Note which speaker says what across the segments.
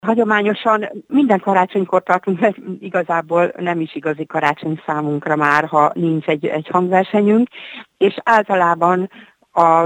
Speaker 1: Hagyományosan minden karácsonykor tartunk, mert igazából nem is igazi karácsony számunkra már, ha nincs egy hangversenyünk, és általában a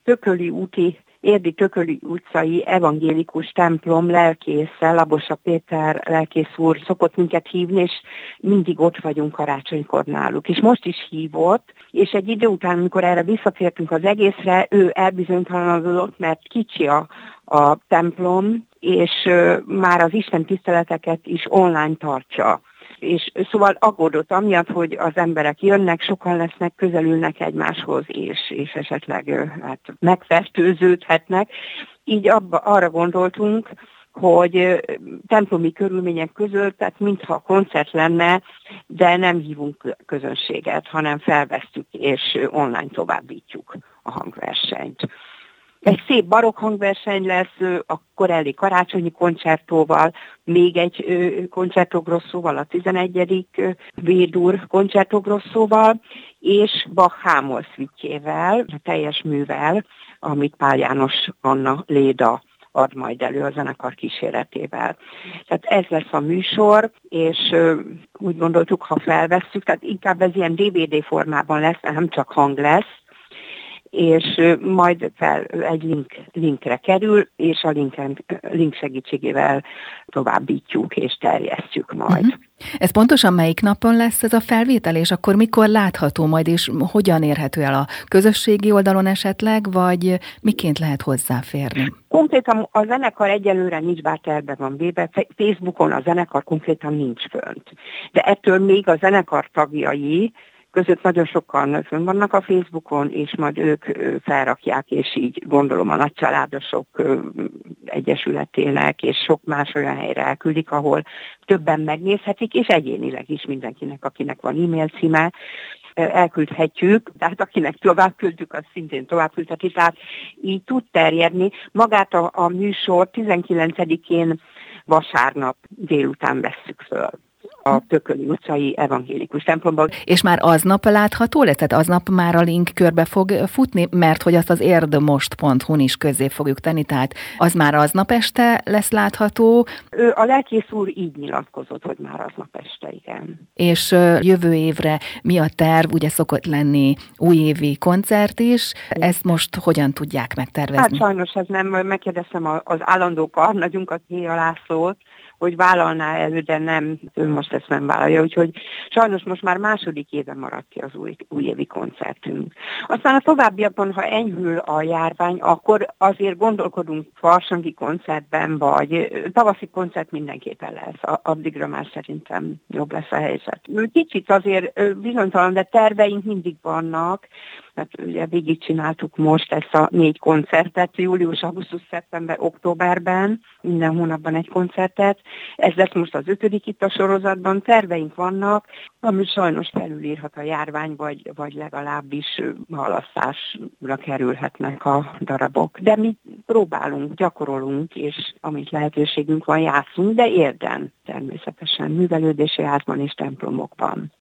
Speaker 1: Érdi Tököli utcai evangélikus templom lelkésze, Labosa Péter lelkész úr szokott minket hívni, és mindig ott vagyunk karácsonykor náluk. És most is hívott, és egy idő után, amikor erre visszatértünk az egészre, ő elbizonytalanodott, mert kicsi a templom, és már az Isten tiszteleteket is online tartsa. És szóval aggódott amiatt, hogy az emberek jönnek, sokan lesznek, közelülnek egymáshoz, és esetleg megfertőződhetnek. Így arra gondoltunk, hogy templomi körülmények között, tehát mintha koncert lenne, de nem hívunk közönséget, hanem felvesztük és online továbbítjuk a hangversenyt. Egy szép barokk hangverseny lesz a Corelli karácsonyi koncertóval, még egy Concerto Grossoval, a 11. Védur Concerto Grossoval, és Bach Hámol szütyével, a teljes művel, amit Pál János Anna Léda ad majd elő a zenekar kíséretével. Tehát ez lesz a műsor, és úgy gondoltuk, ha felvesszük, tehát inkább ez ilyen DVD formában lesz, nem csak hang lesz, és majd egy linkre kerül, és a link segítségével továbbítjuk és terjesztjük majd. Uh-huh.
Speaker 2: Ez pontosan melyik napon lesz ez a felvétel, és akkor mikor látható majd, és hogyan érhető el a közösségi oldalon esetleg, vagy miként lehet hozzáférni?
Speaker 1: Konkrétan a zenekar egyelőre nincs, bár terve van véve, Facebookon a zenekar konkrétan nincs fönt. De ettől még a zenekar tagjai között nagyon sokan fönn vannak a Facebookon, és majd ők felrakják, és így gondolom a Nagycsaládosok Egyesületének, és sok más olyan helyre elküldik, ahol többen megnézhetik, és egyénileg is mindenkinek, akinek van e-mail címe, elküldhetjük, tehát akinek továbbküldjük, az szintén továbbküldheti, tehát így tud terjedni. Magát a műsor 19-én vasárnap délután vesszük föl a Tököli utcai evangélikus templomban.
Speaker 2: És már aznap látható lesz? Tehát aznap már a link körbe fog futni, mert hogy azt az érdmost.hu-n is közzé fogjuk tenni, tehát az már aznap este lesz látható.
Speaker 1: A lelkész úr így nyilatkozott, hogy már aznap este, igen.
Speaker 2: És jövő évre mi a terv? Ugye szokott lenni újévi koncert is, ezt most hogyan tudják megtervezni?
Speaker 1: Hát sajnos ez nem, megkérdeztem az állandó karnagyunkat, Héja Lászlót, hogy vállalná elő, de nem, ő most ezt nem vállalja, úgyhogy sajnos most már második éve maradt ki az újévi koncertünk. Aztán a továbbiakban, ha enyhül a járvány, akkor azért gondolkodunk farsangi koncertben, vagy tavaszi koncert mindenképpen lesz, addigra már szerintem jobb lesz a helyzet. Kicsit azért bizonytalan, de terveink mindig vannak, mert ugye végigcsináltuk most ezt a 4 koncertet, július, augusztus, szeptember, októberben, minden hónapban egy koncertet. Ez lesz most az 5. itt a sorozatban, terveink vannak, ami sajnos felülírhat a járvány, vagy legalábbis halasztásra kerülhetnek a darabok. De mi próbálunk, gyakorolunk, és amit lehetőségünk van, játszunk, de érden természetesen, művelődési házban és templomokban.